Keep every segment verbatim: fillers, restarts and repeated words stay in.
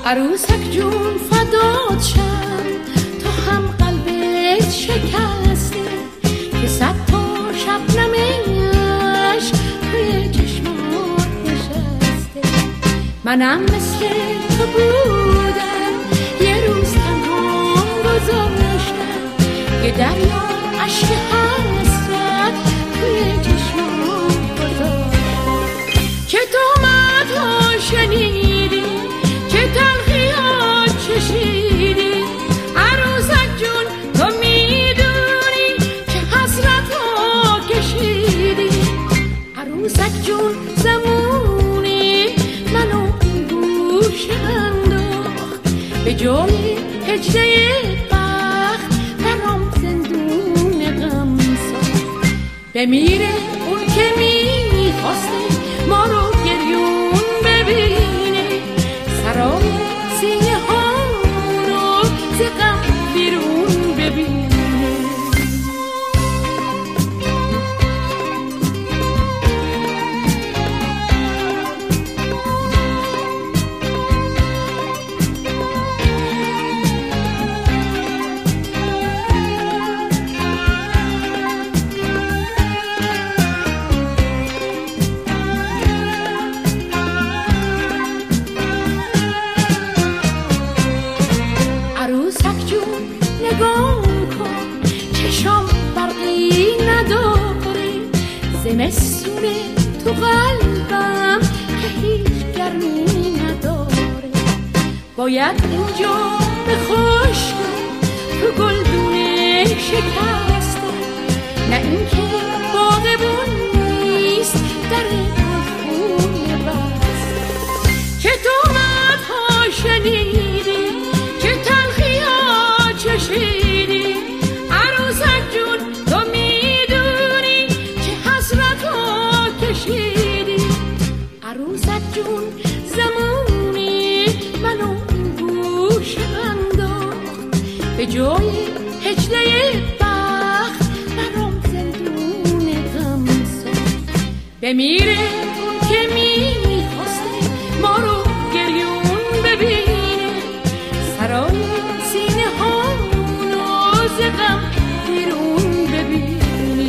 عروسک جون فدات شم، تو هم قلبت شکسته که صد تا شبنمش توی چشمات نشسته. منم مثل تو بودم، یه روز تنها گذاشتم، یه دریا عشق حسرت توی چشمات گذاشتم. چه تهمت‌ها شنیدی، چه تلخی‌ها چشیدی، عروسک جون تو میدونی چه حسرت‌ها کشیدی. عروسک جون زمونی منو این گوشه انداخت، به جای هجله بخت برام زندون غم ساخت. بمیره اون که میخواسته ما رو گریون ببینه، سرای سینه ها رو ز غم بیرون ببینه. عروسک جون نگاه کن، چشام برقی نداره، زمستونه تو قلبم که هیچ گرمی نداره. باید اینجا به خشکی تو گلدونه شکسته، نه اینکه باغبون نیست در خونه بسته. چه تهمت‌ها شنیدی، چه تلخی‌ها چشیدی، عروسک جون تو میدونی چه حسرت‌ها کشیدی. عروسک جون زمونی منو این گوشه انداخت، به جای هجله بخت برام زندون غم ساخت. بمیره اون که میخواسته ما رو گریون ببینه، سرای سینه ها رو ز غم بیرون ببینه.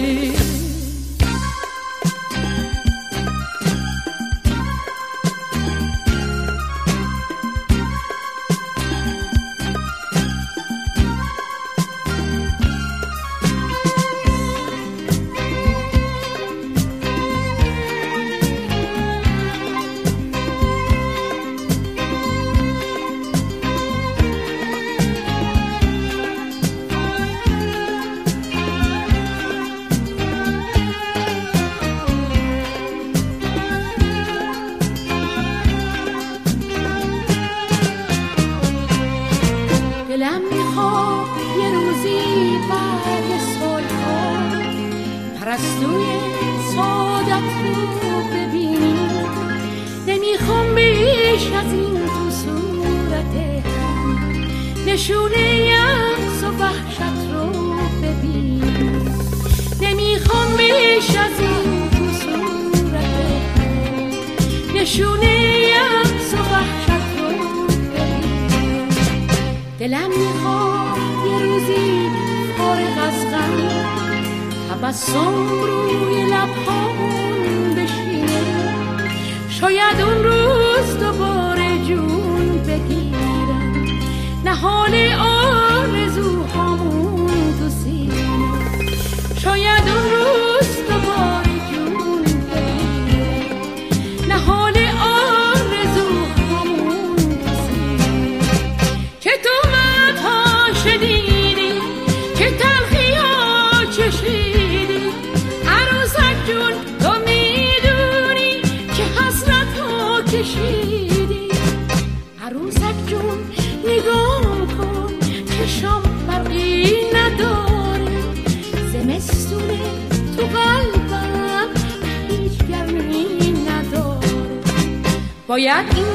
دلم میخواد یه روزی بعد سالها پرستوی سعادت رو ببینی، نمیخوام بیش از این تو صورت نشونه یأس و وحشت رو ببینی، نمیخوام بیش از این تو صورت نشونه یأس و وحشت رو ببینی. دلم میخواد یه روزی فارغ از غم تبسم روی لبهامون بشینه، شاید اون روز دوباره جون بگیرم، نهال آرزوهامون تو سینه. شاید اون روز دوباره جون بگیرم، نهال آرزوهامون تو سینه. چه تهمت‌ها شنیدی، چه تلخی‌ها چشیدی، عروسک جون تو میدونی چه حسرت‌ها کشیدی. عروسک جون نگاه کن، چشام برقی نداره، زمستونه تو قلبم هیچ گرمی نداره. باید این